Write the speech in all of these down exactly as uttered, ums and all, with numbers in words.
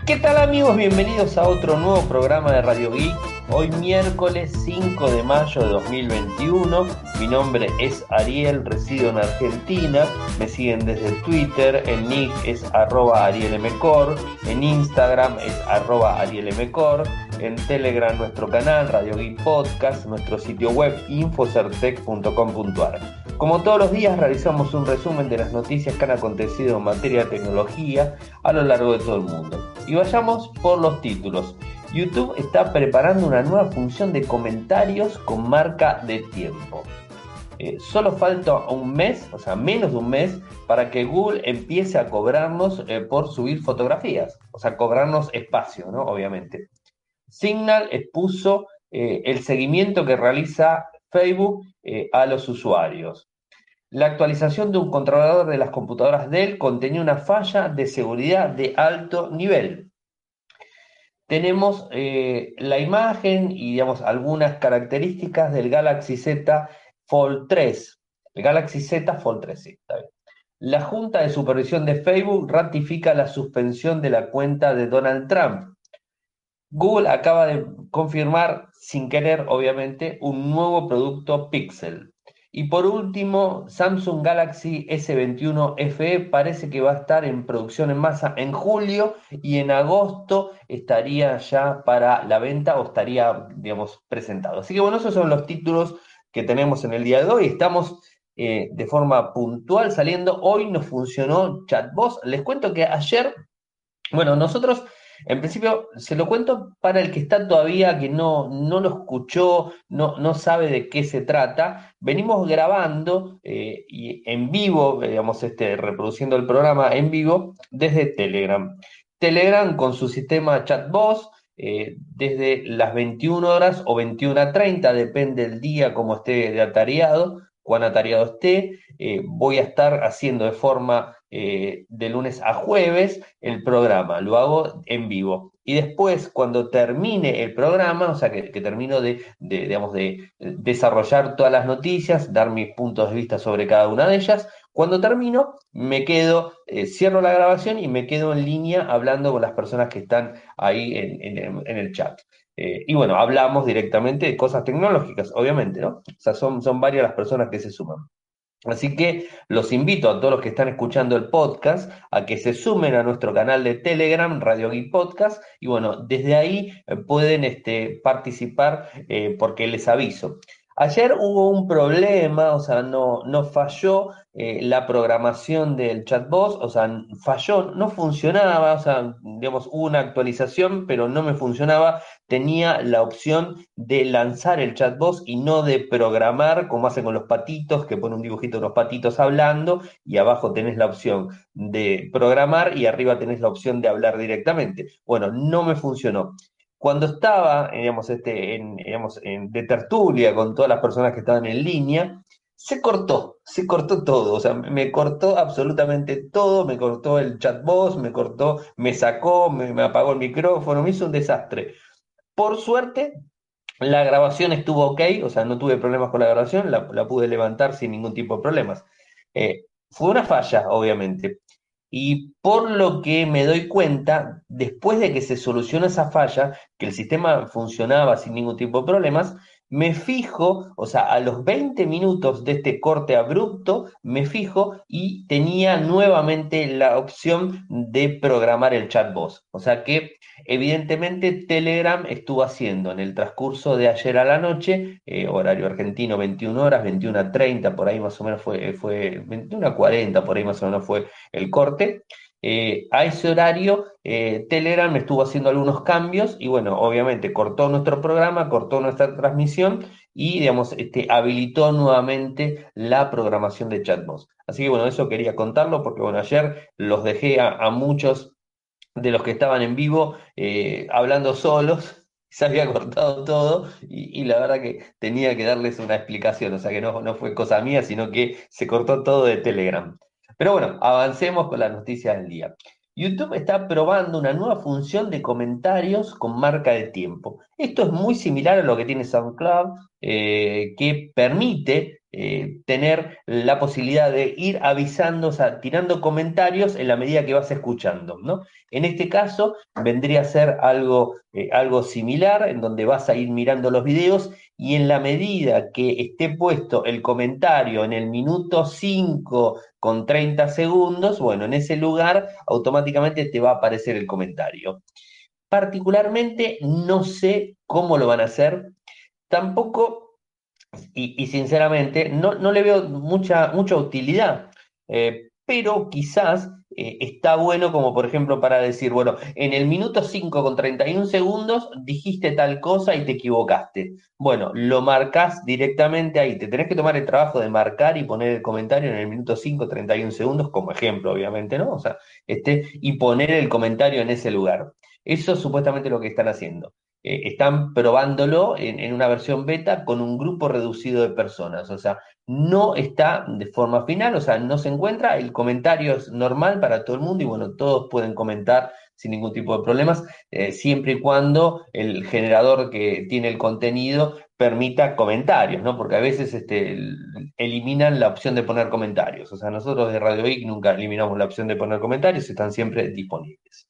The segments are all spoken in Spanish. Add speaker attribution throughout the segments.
Speaker 1: ¿Qué tal amigos? Bienvenidos a otro nuevo programa de Radio Geek. Hoy miércoles cinco de mayo de dos mil veintiuno. Mi nombre es Ariel, resido en Argentina. Me siguen desde Twitter, el nick es arroba arielmcor, en Instagram es arroba arielmcor, en Telegram nuestro canal Radio Geek Podcast, nuestro sitio web infocertec punto com punto ar. Como todos los días realizamos un resumen de las noticias que han acontecido en materia de tecnología a lo largo de todo el mundo. Y vayamos por los títulos. YouTube está preparando una nueva función de comentarios con marca de tiempo. Eh, solo falta un mes, o sea, menos de un mes, para que Google empiece a cobrarnos eh, por subir fotografías. O sea, cobrarnos espacio, ¿no? Obviamente. Signal expuso eh, el seguimiento que realiza Facebook eh, a los usuarios. La actualización de un controlador de las computadoras Dell contenía una falla de seguridad de alto nivel. Tenemos eh, la imagen y digamos algunas características del Galaxy Z Fold tres. El Galaxy Z Fold tres, sí, está bien. La Junta de Supervisión de Facebook ratifica la suspensión de la cuenta de Donald Trump. Google acaba de confirmar, sin querer, obviamente, un nuevo producto Pixel. Y por último, Samsung Galaxy S veintiuno F E parece que va a estar en producción en masa en julio y en agosto estaría ya para la venta o estaría, digamos, presentado. Así que bueno, esos son los títulos que tenemos en el día de hoy. Estamos eh, de forma puntual saliendo. Hoy nos funcionó ChatBoss. Les cuento que ayer, bueno, nosotros en principio se lo cuento para el que está todavía, que no, no lo escuchó, no, no sabe de qué se trata. Venimos grabando eh, y en vivo, digamos, este, reproduciendo el programa en vivo desde Telegram. Telegram con su sistema ChatBoss, eh, desde las veintiuna horas o veintiuna treinta, depende del día como esté de atareado, cuán atareado esté. Eh, voy a estar haciendo de forma eh, de lunes a jueves el programa, lo hago en vivo. Y después, cuando termine el programa, o sea, que, que termino de, de, digamos, de desarrollar todas las noticias, dar mis puntos de vista sobre cada una de ellas, cuando termino, me quedo, eh, cierro la grabación y me quedo en línea hablando con las personas que están ahí en, en, en el chat. Eh, y bueno, hablamos directamente de cosas tecnológicas, obviamente, ¿no? O sea, son, son varias las personas que se suman. Así que los invito a todos los que están escuchando el podcast a que se sumen a nuestro canal de Telegram, Radio Geek Podcast, y bueno, desde ahí eh, pueden este, participar eh, porque les aviso. Ayer hubo un problema, o sea, no, no falló eh, la programación del chatbot, o sea, falló, no funcionaba, o sea, digamos, hubo una actualización, pero no me funcionaba. Tenía la opción de lanzar el chatbot y no de programar, como hacen con los patitos, que pone un dibujito de unos patitos hablando, y abajo tenés la opción de programar y arriba tenés la opción de hablar directamente. Bueno, no me funcionó. Cuando estaba, digamos, este, en, digamos, en, de tertulia con todas las personas que estaban en línea, se cortó, se cortó todo, o sea, me cortó absolutamente todo, me cortó el chatbot, me cortó, me sacó, me, me apagó el micrófono, me hizo un desastre. Por suerte, la grabación estuvo ok, o sea, no tuve problemas con la grabación, la, la pude levantar sin ningún tipo de problemas. Eh, fue una falla, obviamente. Y por lo que me doy cuenta, después de que se soluciona esa falla, que el sistema funcionaba sin ningún tipo de problemas, me fijo, o sea, a los veinte minutos de este corte abrupto, me fijo y tenía nuevamente la opción de programar el chatbot. O sea que evidentemente Telegram estuvo haciendo en el transcurso de ayer a la noche, eh, horario argentino, veintiuna horas, veintiuna treinta, por ahí más o menos fue, fue veintiuna cuarenta, por ahí más o menos fue el corte. Eh, a ese horario, eh, Telegram estuvo haciendo algunos cambios y bueno, obviamente cortó nuestro programa, cortó nuestra transmisión y, digamos, este, habilitó nuevamente la programación de chatbots. Así que bueno, eso quería contarlo porque bueno, ayer los dejé a, a muchos de los que estaban en vivo eh, hablando solos, se había cortado todo y, y la verdad que tenía que darles una explicación, o sea que no, no fue cosa mía, sino que se cortó todo de Telegram. Pero bueno, avancemos con las noticias del día. YouTube está probando una nueva función de comentarios con marca de tiempo. Esto es muy similar a lo que tiene SoundCloud, eh, que permite eh, tener la posibilidad de ir avisando, o sea, tirando comentarios en la medida que vas escuchando, ¿no? En este caso vendría a ser algo, eh, algo similar, en donde vas a ir mirando los videos y en la medida que esté puesto el comentario en el minuto cinco con treinta segundos, bueno, en ese lugar automáticamente te va a aparecer el comentario. Particularmente no sé cómo lo van a hacer, tampoco, y, y sinceramente no, no le veo mucha, mucha utilidad, eh, pero quizás eh, está bueno como por ejemplo para decir, bueno, en el minuto cinco con treinta y uno segundos dijiste tal cosa y te equivocaste. Bueno, lo marcas directamente ahí, te tenés que tomar el trabajo de marcar y poner el comentario en el minuto cinco treinta y uno segundos, como ejemplo, obviamente, ¿no? O sea, este, y poner el comentario en ese lugar. Eso es supuestamente lo que están haciendo. Eh, están probándolo en, en una versión beta con un grupo reducido de personas, o sea, no está de forma final, o sea, no se encuentra, el comentario es normal para todo el mundo y bueno, todos pueden comentar sin ningún tipo de problemas, eh, siempre y cuando el generador que tiene el contenido permita comentarios, ¿no? Porque a veces este, el- eliminan la opción de poner comentarios, o sea, nosotros de Radio Geek nunca eliminamos la opción de poner comentarios, están siempre disponibles.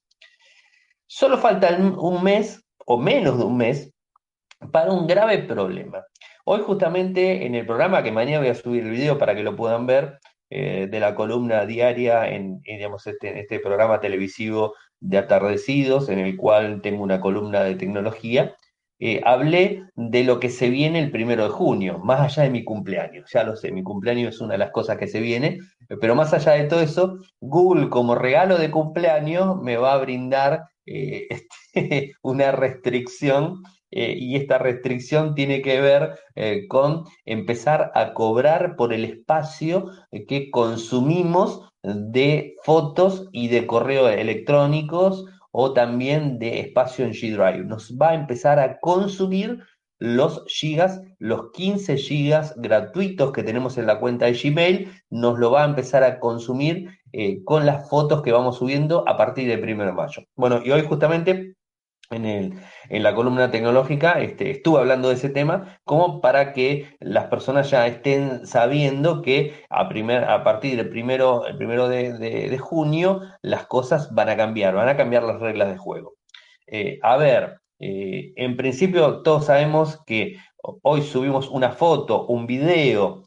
Speaker 1: Solo falta un mes o menos de un mes para un grave problema. Hoy justamente en el programa, que mañana voy a subir el video para que lo puedan ver, eh, de la columna diaria en, en, digamos, este, en este programa televisivo de Atardecidos, en el cual tengo una columna de tecnología, eh, hablé de lo que se viene el primero de junio, más allá de mi cumpleaños. Ya lo sé, mi cumpleaños es una de las cosas que se viene, pero más allá de todo eso, Google como regalo de cumpleaños me va a brindar eh, este, una restricción, eh, y esta restricción tiene que ver eh, con empezar a cobrar por el espacio eh, que consumimos de fotos y de correo electrónicos o también de espacio en G Drive. Nos va a empezar a consumir los gigas, los quince gigas gratuitos que tenemos en la cuenta de Gmail, nos lo va a empezar a consumir eh, con las fotos que vamos subiendo a partir del primero de mayo. Bueno, y hoy justamente en, el, en la columna tecnológica este, estuve hablando de ese tema como para que las personas ya estén sabiendo que a, primer, a partir del primero, el primero de, de, de junio las cosas van a cambiar, van a cambiar las reglas de juego. Eh, a ver, eh, en principio todos sabemos que hoy subimos una foto, un video,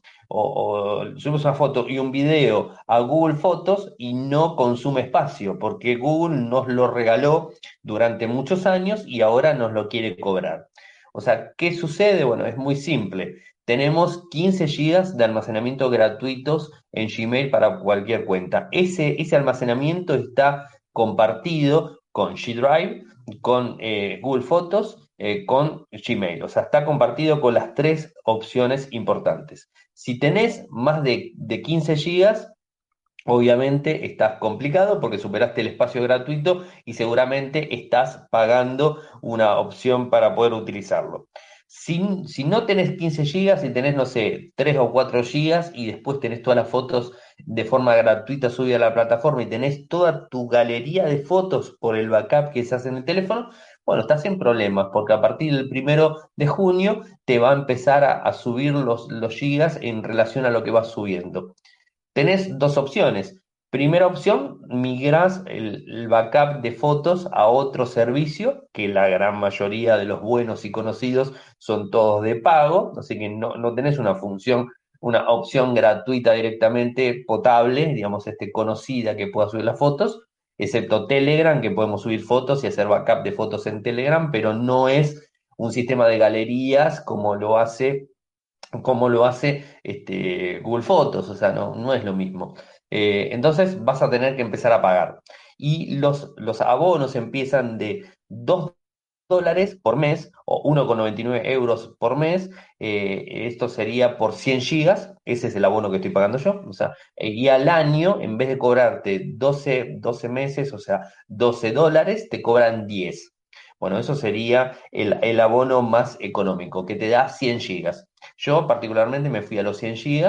Speaker 1: o, o subimos una foto y un video a Google Fotos y no consume espacio, porque Google nos lo regaló durante muchos años y ahora nos lo quiere cobrar. O sea, ¿qué sucede? Bueno, es muy simple. Tenemos quince gigas de almacenamiento gratuitos en Gmail para cualquier cuenta. Ese, ese almacenamiento está compartido con G Drive, con eh, Google Fotos, eh, con Gmail. O sea, está compartido con las tres opciones importantes. Si tenés más de, de quince gigas, obviamente estás complicado porque superaste el espacio gratuito y seguramente estás pagando una opción para poder utilizarlo. Si, si no tenés quince gigas y tenés, no sé, tres o cuatro gigas y después tenés todas las fotos de forma gratuita subidas a la plataforma y tenés toda tu galería de fotos por el backup que se hace en el teléfono, bueno, estás sin problemas porque a partir del primero de junio te va a empezar a, a subir los, los gigas en relación a lo que vas subiendo. Tenés dos opciones. Primera opción, migrás el, el backup de fotos a otro servicio, que la gran mayoría de los buenos y conocidos son todos de pago, así que no, no tenés una función, una opción gratuita directamente potable, digamos, este, conocida que pueda subir las fotos, excepto Telegram, que podemos subir fotos y hacer backup de fotos en Telegram, pero no es un sistema de galerías como lo hace como lo hace este, Google Fotos, o sea, no, no es lo mismo. Eh, entonces vas a tener que empezar a pagar. Y los, los abonos empiezan de dos dólares por mes o uno coma noventa y nueve euros por mes. Eh, esto sería por cien gigas, ese es el abono que estoy pagando yo. O sea, eh, y al año, en vez de cobrarte doce doce meses, o sea, doce dólares, te cobran diez. Bueno, eso sería el, el abono más económico, que te da cien gigas. Yo particularmente me fui a los cien gigas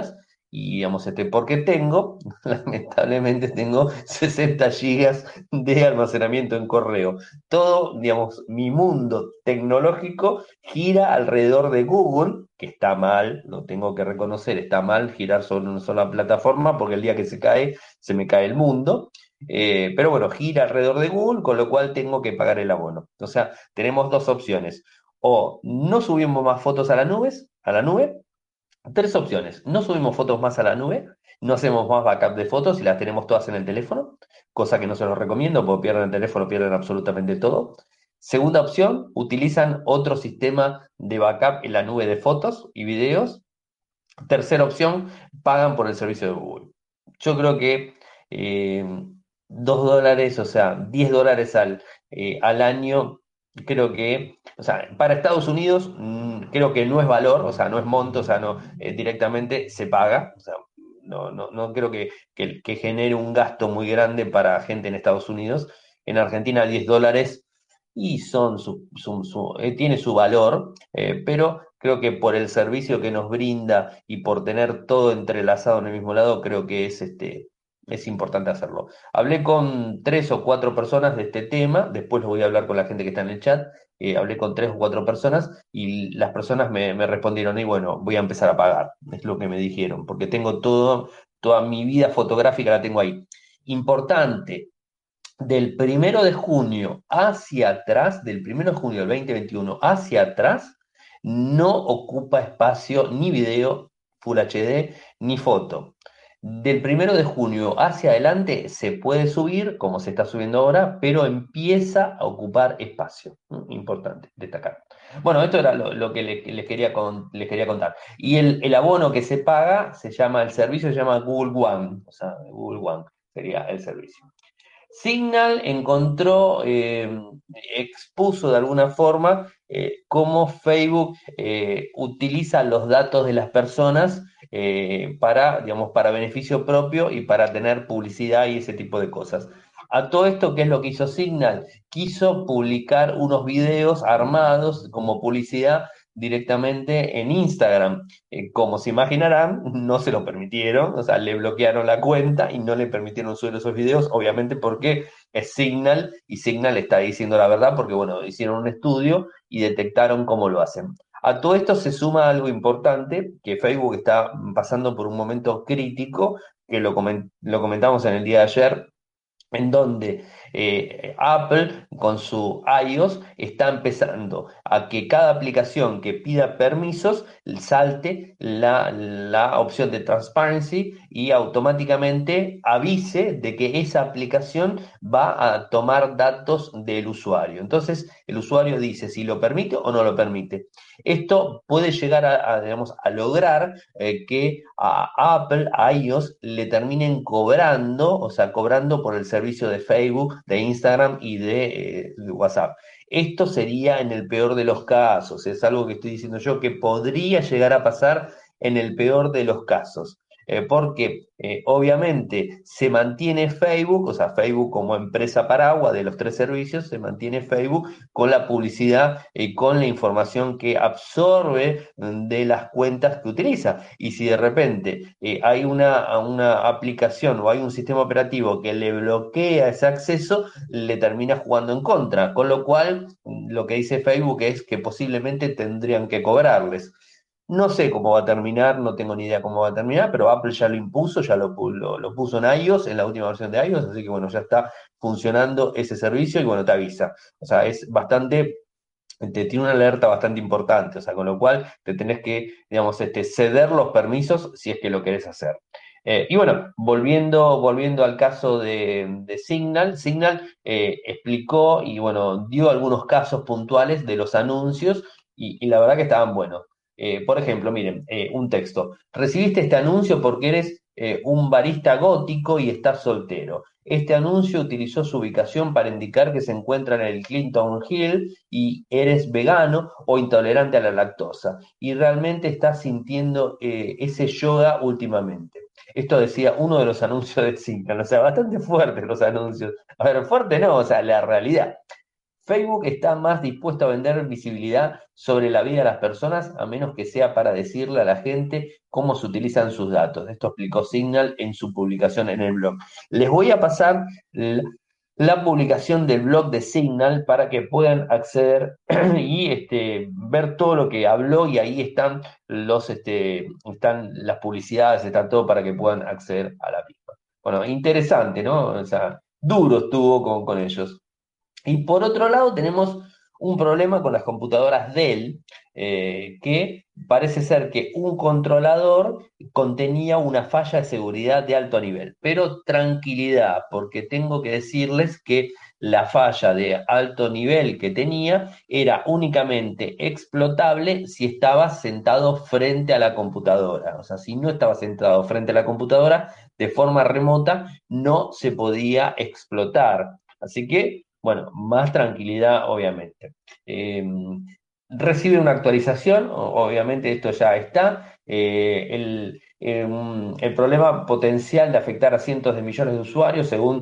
Speaker 1: Y digamos, este, porque tengo, lamentablemente tengo sesenta gigas de almacenamiento en correo. Todo, digamos, mi mundo tecnológico gira alrededor de Google, que está mal, lo tengo que reconocer, está mal girar sobre una sola plataforma, porque el día que se cae, se me cae el mundo. Eh, pero bueno, gira alrededor de Google, con lo cual tengo que pagar el abono. O sea, tenemos dos opciones. O no subimos más fotos a la nube, a la nube. Tres opciones. No subimos fotos más a la nube, no hacemos más backup de fotos y las tenemos todas en el teléfono, cosa que no se los recomiendo porque pierden el teléfono, pierden absolutamente todo. Segunda opción, utilizan otro sistema de backup en la nube de fotos y videos. Tercera opción, pagan por el servicio de Google. Yo creo que eh, dos dólares, o sea, diez dólares al, eh, al año, creo que, o sea, para Estados Unidos mm, creo que no es valor, o sea, no es monto, o sea, no, eh, directamente se paga, o sea, no, no, no creo que, que, que genere un gasto muy grande para gente en Estados Unidos. En Argentina diez dólares y son su, su- su- eh, tiene su valor, eh, pero creo que por el servicio que nos brinda y por tener todo entrelazado en el mismo lado, creo que es, este, es importante hacerlo. Hablé con tres o cuatro personas de este tema, después lo voy a hablar con la gente que está en el chat. Eh, hablé con tres o cuatro personas y las personas me, me respondieron, y bueno, voy a empezar a pagar, es lo que me dijeron, porque tengo todo, toda mi vida fotográfica la tengo ahí. Importante, del primero de junio hacia atrás, del primero de junio del dos mil veintiuno hacia atrás, no ocupa espacio ni video Full H D ni foto. Del primero de junio hacia adelante se puede subir, como se está subiendo ahora, pero empieza a ocupar espacio. ¿Mm? Importante destacar. Bueno, esto era lo, lo que le- les quería, con- les quería contar. Y el, el abono que se paga se llama, el servicio se llama Google One, o sea, Google One sería el servicio. Signal encontró, eh, expuso de alguna forma eh, cómo Facebook eh, utiliza los datos de las personas eh, para, digamos, para beneficio propio y para tener publicidad y ese tipo de cosas. A todo esto, ¿qué es lo que hizo Signal? Quiso publicar unos videos armados como publicidad directamente en Instagram. Eh, como se imaginarán, no se lo permitieron, o sea, le bloquearon la cuenta y no le permitieron subir esos videos, obviamente porque es Signal y Signal está diciendo la verdad porque, bueno, hicieron un estudio y detectaron cómo lo hacen. A todo esto se suma algo importante, que Facebook está pasando por un momento crítico, que lo, coment lo comentamos en el día de ayer, en donde eh, Apple con su iOS está empezando a que cada aplicación que pida permisos salte la, la opción de transparency y automáticamente avise de que esa aplicación va a tomar datos del usuario. Entonces el usuario dice si lo permite o no lo permite. Esto puede llegar a, a, digamos, a lograr eh, que a Apple, a iOS, le terminen cobrando, o sea, cobrando por el servicio de Facebook, de Instagram y de, eh, de WhatsApp. Esto sería en el peor de los casos, es algo que estoy diciendo yo que podría llegar a pasar en el peor de los casos. Eh, porque eh, obviamente se mantiene Facebook, o sea, Facebook como empresa paraguas de los tres servicios, se mantiene Facebook con la publicidad y con la información que absorbe de las cuentas que utiliza. Y si de repente eh, hay una, una aplicación o hay un sistema operativo que le bloquea ese acceso, le termina jugando en contra. Con lo cual, lo que dice Facebook es que posiblemente tendrían que cobrarles. No sé cómo va a terminar, no tengo ni idea cómo va a terminar, pero Apple ya lo impuso, ya lo, lo, lo puso en iOS, en la última versión de iOS, así que bueno, ya está funcionando ese servicio y bueno, te avisa. O sea, es bastante, te tiene una alerta bastante importante, o sea, con lo cual te tenés que, digamos, este, ceder los permisos si es que lo querés hacer. Eh, y bueno, volviendo, volviendo al caso de, de Signal, Signal eh, explicó y bueno, dio algunos casos puntuales de los anuncios y, y la verdad que estaban buenos. Eh, por ejemplo, miren, eh, un texto. Recibiste este anuncio porque eres eh, un barista gótico y estás soltero. Este anuncio utilizó su ubicación para indicar que se encuentra en el Clinton Hill y eres vegano o intolerante a la lactosa y realmente estás sintiendo eh, ese yoga últimamente. Esto decía uno de los anuncios de Signal, o sea, bastante fuertes los anuncios. A ver, fuerte no, o sea, la realidad. Facebook está más dispuesto a vender visibilidad sobre la vida de las personas, a menos que sea para decirle a la gente cómo se utilizan sus datos. Esto explicó Signal en su publicación en el blog. Les voy a pasar la, la publicación del blog de Signal para que puedan acceder y este, ver todo lo que habló, y ahí están los este, están las publicidades, está todo para que puedan acceder a la misma. Bueno, interesante, ¿no? O sea, duro estuvo con, con ellos. Y por otro lado tenemos un problema con las computadoras Dell, eh, que parece ser que un controlador contenía una falla de seguridad de alto nivel. Pero tranquilidad, porque tengo que decirles que la falla de alto nivel que tenía era únicamente explotable si estaba sentado frente a la computadora. O sea, si no estaba sentado frente a la computadora de forma remota, no se podía explotar. Así que bueno, más tranquilidad, obviamente. Eh, recibe una actualización, obviamente esto ya está. Eh, el, eh, el, problema potencial de afectar a cientos de millones de usuarios, según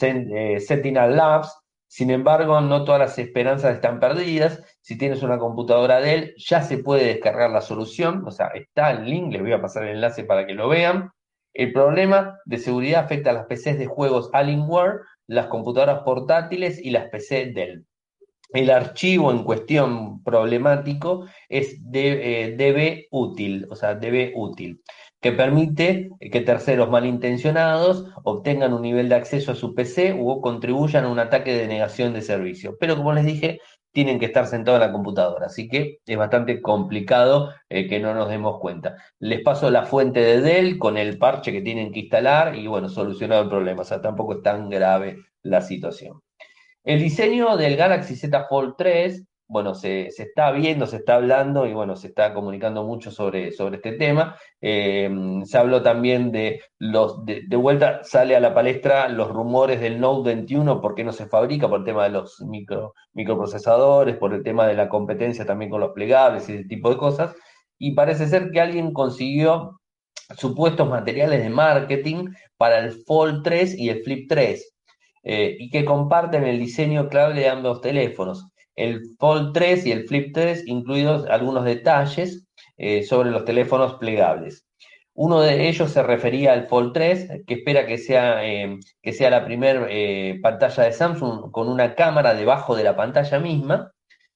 Speaker 1: Sentinel Labs. Sin embargo, no todas las esperanzas están perdidas. Si tienes una computadora Dell, ya se puede descargar la solución. O sea, está el link, les voy a pasar el enlace para que lo vean. El problema de seguridad afecta a las P Cs de juegos Alienware, las computadoras portátiles y las P C Dell. El archivo en cuestión problemático es eh, dbútil, o sea, dbútil, que permite que terceros malintencionados obtengan un nivel de acceso a su P C o contribuyan a un ataque de negación de servicio. Pero como les dije, tienen que estar sentados en la computadora, así que es bastante complicado eh, que no nos demos cuenta. Les paso la fuente de Dell con el parche que tienen que instalar y bueno, solucionado el problema, o sea, tampoco es tan grave la situación. El diseño del Galaxy Z Fold tres, bueno, se, se está viendo, se está hablando y bueno, se está comunicando mucho sobre, sobre este tema. Eh, se habló también de los, de, de, vuelta sale a la palestra los rumores del Note veintiuno, por qué no se fabrica, por el tema de los micro, microprocesadores, por el tema de la competencia también con los plegables y ese tipo de cosas. Y parece ser que alguien consiguió supuestos materiales de marketing para el Fold tres y el Flip tres. Eh, y que comparten el diseño clave de ambos teléfonos. El Fold tres y el Flip tres, incluidos algunos detalles eh, sobre los teléfonos plegables. Uno de ellos se refería al Fold tres, que espera que sea, eh, que sea la primera eh, pantalla de Samsung con una cámara debajo de la pantalla misma.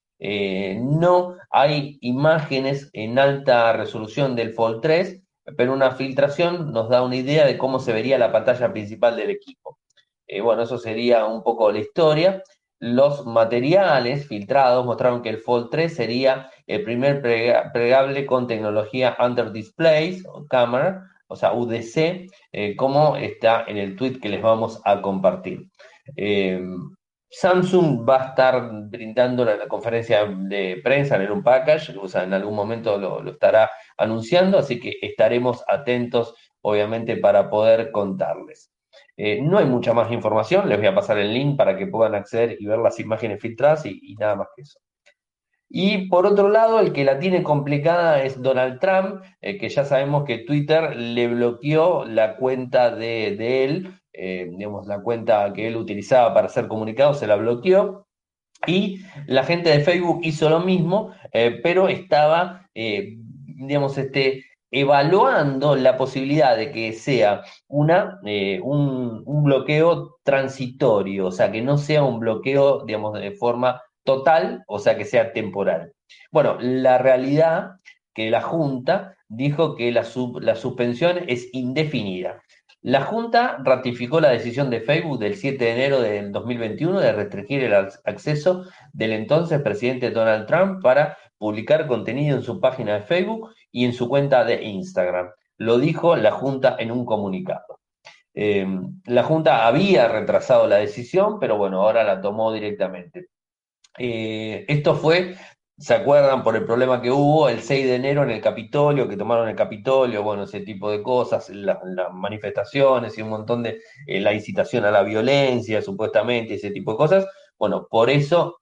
Speaker 1: Eh, no hay imágenes en alta resolución del Fold tres, pero una filtración nos da una idea de cómo se vería la pantalla principal del equipo. Eh, bueno, eso sería un poco la historia. Los materiales filtrados mostraron que el Fold tres sería el primer plegable con tecnología Under Displays o Camera, o sea, U D C, eh, como está en el tweet que les vamos a compartir. Eh, Samsung va a estar brindando la, la, conferencia de prensa en el Unpackage, o sea, en algún momento lo, lo estará anunciando, así que estaremos atentos, obviamente, para poder contarles. Eh, no hay mucha más información, les voy a pasar el link para que puedan acceder y ver las imágenes filtradas y, y nada más que eso. Y por otro lado, el que la tiene complicada es Donald Trump, eh, que ya sabemos que Twitter le bloqueó la cuenta de, de él, eh, digamos, la cuenta que él utilizaba para hacer comunicados se la bloqueó. Y la gente de Facebook hizo lo mismo, eh, pero estaba, eh, digamos, este, evaluando la posibilidad de que sea una, eh, un, un bloqueo transitorio, o sea, que no sea un bloqueo, digamos, de forma total, o sea, que sea temporal. Bueno, la realidad que la Junta dijo que la, sub, la suspensión es indefinida. La Junta ratificó la decisión de Facebook del siete de enero del dos mil veintiuno de restringir el acceso del entonces presidente Donald Trump para publicar contenido en su página de Facebook y en su cuenta de Instagram. Lo dijo la Junta en un comunicado. Eh, la Junta había retrasado la decisión, pero bueno, ahora la tomó directamente. Eh, esto fue, ¿se acuerdan por el problema que hubo el seis de enero en el Capitolio, que tomaron el Capitolio, bueno, ese tipo de cosas, las la manifestaciones y un montón de, eh, la incitación a la violencia, supuestamente, ese tipo de cosas? Bueno, por eso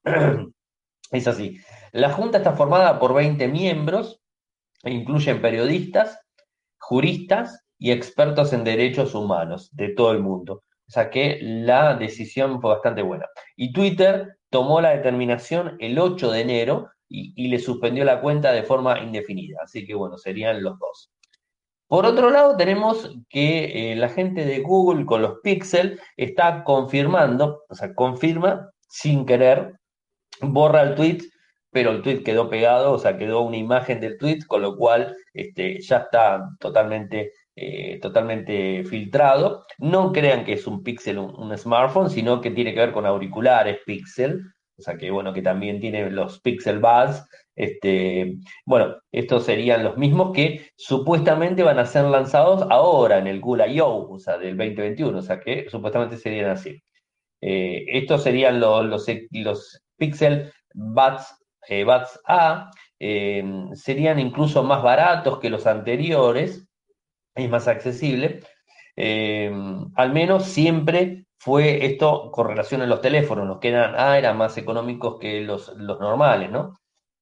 Speaker 1: es así. La Junta está formada por veinte miembros, e incluyen periodistas, juristas y expertos en derechos humanos de todo el mundo. O sea que la decisión fue bastante buena. Y Twitter tomó la determinación el ocho de enero y, y le suspendió la cuenta de forma indefinida. Así que bueno, serían los dos. Por otro lado, tenemos que eh, la gente de Google con los Pixel está confirmando, o sea, confirma sin querer, borra el tweet, pero el tweet quedó pegado, o sea, quedó una imagen del tweet, con lo cual este, ya está totalmente, eh, totalmente filtrado. No crean que es un Pixel, un, un smartphone, sino que tiene que ver con auriculares Pixel, o sea que bueno, que también tiene los Pixel Buds. Este, bueno, estos serían los mismos que supuestamente van a ser lanzados ahora en el Google I O, o sea, del veinte veintiuno, o sea que supuestamente serían así. Eh, estos serían los, los, los Pixel Buds, eh, Buds A, eh, serían incluso más baratos que los anteriores, es más accesible. Eh, Al menos siempre fue esto con relación a los teléfonos, los que eran A eran más económicos que los, los normales, ¿no?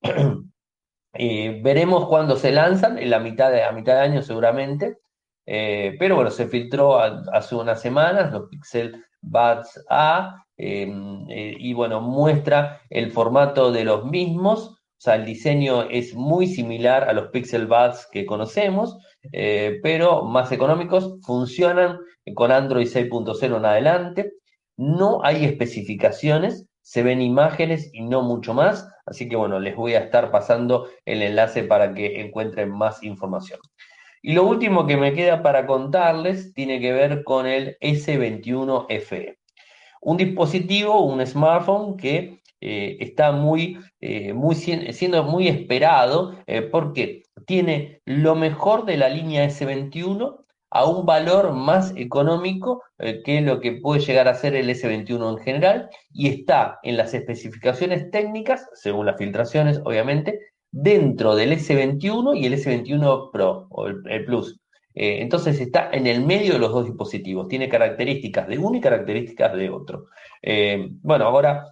Speaker 1: Eh, veremos cuándo se lanzan, en la mitad de, a mitad de año seguramente. Eh, pero bueno, se filtró a- hace unas semanas los Pixel Buds A, eh, eh, y bueno, muestra el formato de los mismos, o sea, el diseño es muy similar a los Pixel Buds que conocemos, eh, pero más económicos, funcionan con Android seis punto cero en adelante, no hay especificaciones, se ven imágenes y no mucho más, así que bueno, les voy a estar pasando el enlace para que encuentren más información. Y lo último que me queda para contarles tiene que ver con el S veintiuno F E, un dispositivo, un smartphone que eh, está muy, eh, muy siendo muy esperado, eh, porque tiene lo mejor de la línea S veintiuno a un valor más económico eh, que lo que puede llegar a ser el S veintiuno en general, y está en las especificaciones técnicas, según las filtraciones, obviamente, dentro del S veintiuno y el S veintiuno Pro o el, el Plus. Eh, entonces está en el medio de los dos dispositivos, tiene características de uno y características de otro. Eh, bueno, ahora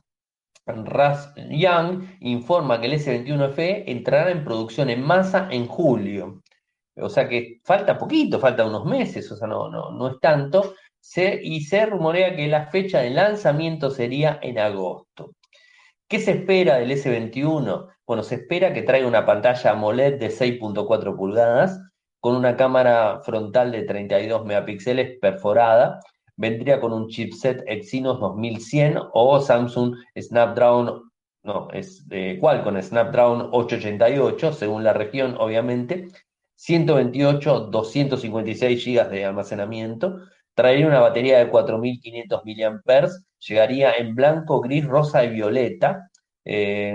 Speaker 1: Ras Young informa que el S veintiuno F E entrará en producción en masa en julio. O sea que falta poquito, falta unos meses, o sea, no, no, no es tanto. Se, y se rumorea que la fecha de lanzamiento sería en agosto. ¿Qué se espera del S veintiuno? Bueno, se espera que traiga una pantalla AMOLED de seis punto cuatro pulgadas con una cámara frontal de treinta y dos megapíxeles perforada. Vendría con un chipset Exynos dos mil cien o Samsung Snapdragon, no, es de Qualcomm Snapdragon ochocientos ochenta y ocho, según la región, obviamente. ciento veintiocho, doscientos cincuenta y seis gigas de almacenamiento. Traería una batería de cuatro mil quinientos miliamperios hora, llegaría en blanco, gris, rosa y violeta. eh,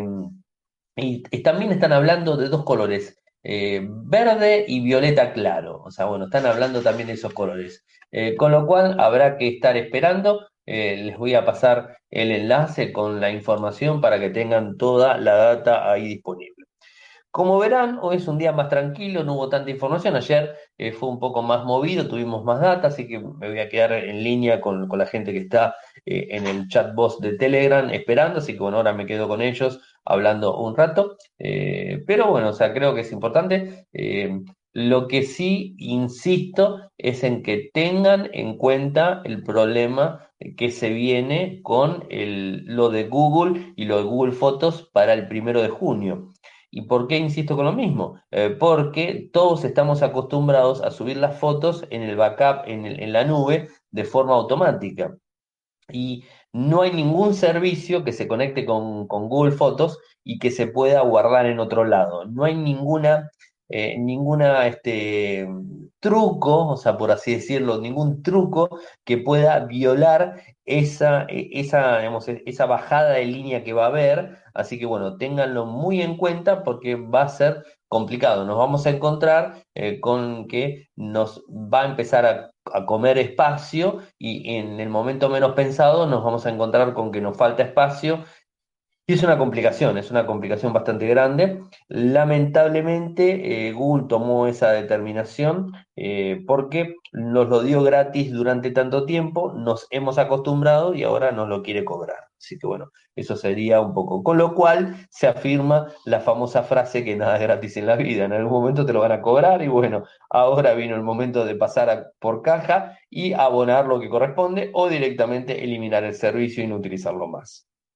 Speaker 1: y, y también están hablando de dos colores, eh, verde y violeta claro. O sea, bueno, están hablando también de esos colores. Eh, con lo cual habrá que estar esperando. Eh, les voy a pasar el enlace con la información para que tengan toda la data ahí disponible. Como verán, hoy es un día más tranquilo, no hubo tanta información. Ayer eh, fue un poco más movido, tuvimos más data, así que me voy a quedar en línea con, con la gente que está eh, en el chat box de Telegram esperando, así que bueno, ahora me quedo con ellos hablando un rato. Eh, pero bueno, o sea, creo que es importante. Eh, lo que sí insisto es en que tengan en cuenta el problema que se viene con el, lo de Google y lo de Google Fotos para el primero de junio. ¿Y por qué insisto con lo mismo? Eh, porque todos estamos acostumbrados a subir las fotos en el backup, en, el- en la nube, de forma automática. Y no hay ningún servicio que se conecte con, con Google Fotos y que se pueda guardar en otro lado. No hay ninguna, eh, ninguna este, truco, o sea, por así decirlo, ningún truco que pueda violar esa, eh, esa, digamos, e- esa bajada de línea que va a haber. Así que bueno, ténganlo muy en cuenta porque va a ser complicado. Nos vamos a encontrar eh, con que nos va a empezar a a comer espacio, y en el momento menos pensado nos vamos a encontrar con que nos falta espacio, y es una complicación, es una complicación bastante grande. Lamentablemente, eh, Google tomó esa determinación eh, porque nos lo dio gratis durante tanto tiempo, nos hemos acostumbrado y ahora nos lo quiere cobrar. Así que bueno, eso sería un poco. Con lo cual se afirma la famosa frase que nada es gratis en la vida. En algún momento te lo van a cobrar y bueno, ahora vino el momento de pasar a- por caja y abonar lo que corresponde o directamente eliminar el servicio y no utilizarlo más.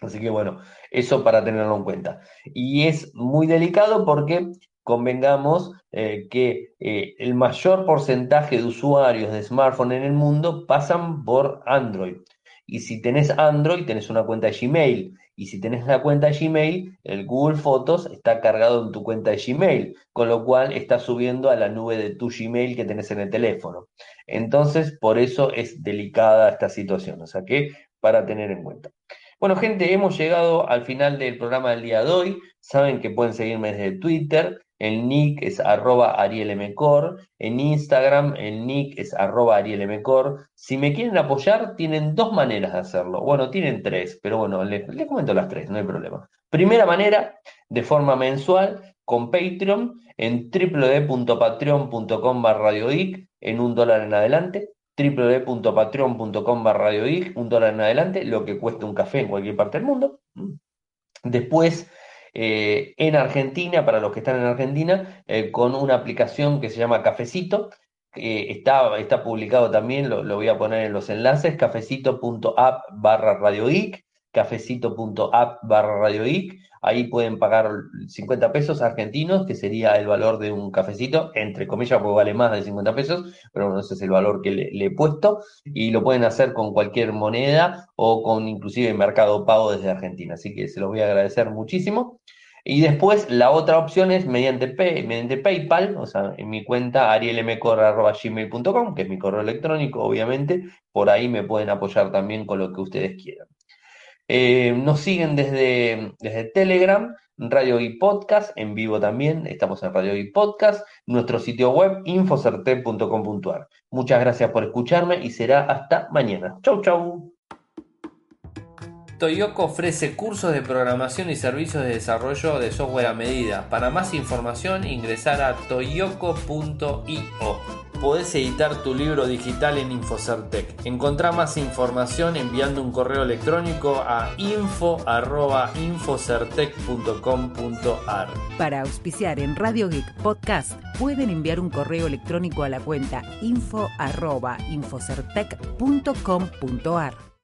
Speaker 1: Así que bueno, eso para tenerlo en cuenta. Y es muy delicado porque convengamos eh, que eh, el mayor porcentaje de usuarios de smartphone en el mundo pasan por Android. Y si tenés Android, tenés una cuenta de Gmail. Y si tenés la cuenta de Gmail, el Google Fotos está cargado en tu cuenta de Gmail, con lo cual está subiendo a la nube de tu Gmail que tenés en el teléfono. Entonces, por eso es delicada esta situación. O sea que para tener en cuenta. Bueno, gente, hemos llegado al final del programa del día de hoy. Saben que pueden seguirme desde Twitter. El nick es arroba arielmcor. En Instagram el nick es arroba arielmcor. Si me quieren apoyar, tienen dos maneras de hacerlo. Bueno, tienen tres, pero bueno, les, les comento las tres, no hay problema. Primera manera, de forma mensual, con Patreon, en www.patreon.com barra radioic, en un dólar en adelante www.patreon.com barra radioic, un dólar en adelante, lo que cuesta un café en cualquier parte del mundo. Después, eh, en Argentina, para los que están en Argentina, eh, con una aplicación que se llama Cafecito, eh, está, está publicado también, lo, lo voy a poner en los enlaces, cafecito.app barra radioic, cafecito.app barra radioic, ahí pueden pagar cincuenta pesos argentinos, que sería el valor de un cafecito, entre comillas, porque vale más de cincuenta pesos, pero bueno, ese es el valor que le, le he puesto, y lo pueden hacer con cualquier moneda o con inclusive Mercado Pago desde Argentina, así que se los voy a agradecer muchísimo. Y después la otra opción es mediante, pay, mediante PayPal, o sea, en mi cuenta arielmcor arroba gmail punto com, que es mi correo electrónico, obviamente, por ahí me pueden apoyar también con lo que ustedes quieran. Eh, nos siguen desde, desde Telegram, Radio y Podcast, en vivo también, estamos en Radio y Podcast, nuestro sitio web infocertec punto com punto ar. Muchas gracias por escucharme y será hasta mañana. Chau, chau.
Speaker 2: Toyoko ofrece cursos de programación y servicios de desarrollo de software a medida. Para más información, ingresar a toyoko punto io. Podés editar tu libro digital en Infocertec. Encontrá más información enviando un correo electrónico a info arroba infocertec punto com punto ar.
Speaker 3: Para auspiciar en Radio Geek Podcast, pueden enviar un correo electrónico a la cuenta info arroba infocertec punto com punto ar.